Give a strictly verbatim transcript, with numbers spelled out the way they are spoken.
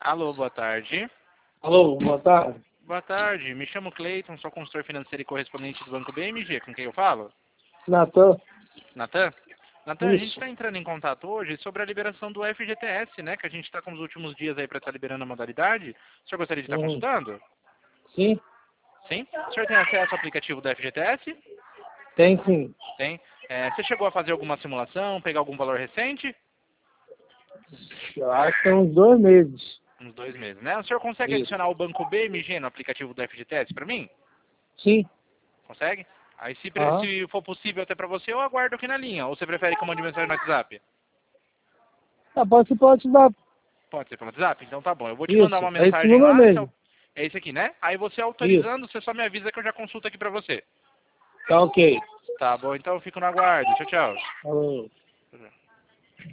Alô, boa tarde. Alô, boa tarde. Boa tarde, me chamo Cleiton, sou consultor financeiro e correspondente do Banco B M G, com quem eu falo? Natan? Natan? Natan, a gente Isso. está entrando em contato hoje sobre a liberação do F G T S, né? Que a gente está com os últimos dias aí para estar liberando a modalidade. O senhor gostaria de estar Uhum. consultando? Sim, Sim? O senhor tem acesso ao aplicativo do F G T S? tem sim. Tem. É, você chegou a fazer alguma simulação, pegar algum valor recente? Eu acho que tem uns dois meses. Uns dois meses, né? O senhor consegue Isso. adicionar o Banco B M G no aplicativo do F G T S para mim? Sim. Consegue? Aí se, pre- Aham. se for possível até para você, eu aguardo aqui na linha. Ou você prefere que eu mande mensagem no WhatsApp? Ah, pode ser pode dar. Pode ser pelo WhatsApp? Então tá bom. Eu vou te mandar Isso. uma É esse mensagem número lá. Você, mesmo. au- é esse aqui, né? Aí você Isso. autorizando, você só me avisa que eu já consulto aqui pra você. Tá ok. Tá bom, então eu fico no aguardo. Tchau, tchau. Alô. Tchau, tchau.